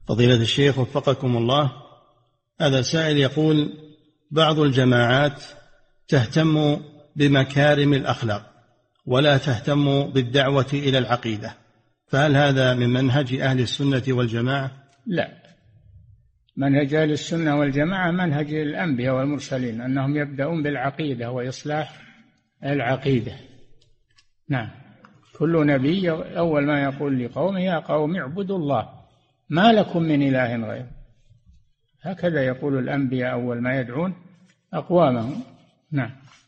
فضيلة الشيخ وفقكم الله، هذا سائل يقول: بعض الجماعات تهتم بمكارم الأخلاق ولا تهتم بالدعوة إلى العقيدة، فهل هذا من منهج أهل السنة والجماعة؟ لا، منهج أهل السنة والجماعة منهج الأنبياء والمرسلين، أنهم يبدأون بالعقيدة وإصلاح العقيدة. نعم، كل نبي أول ما يقول لقومه: يا قوم اعبدوا الله ما لكم من إله غيره. هكذا يقول الأنبياء أول ما يدعون أقوامهم. نعم.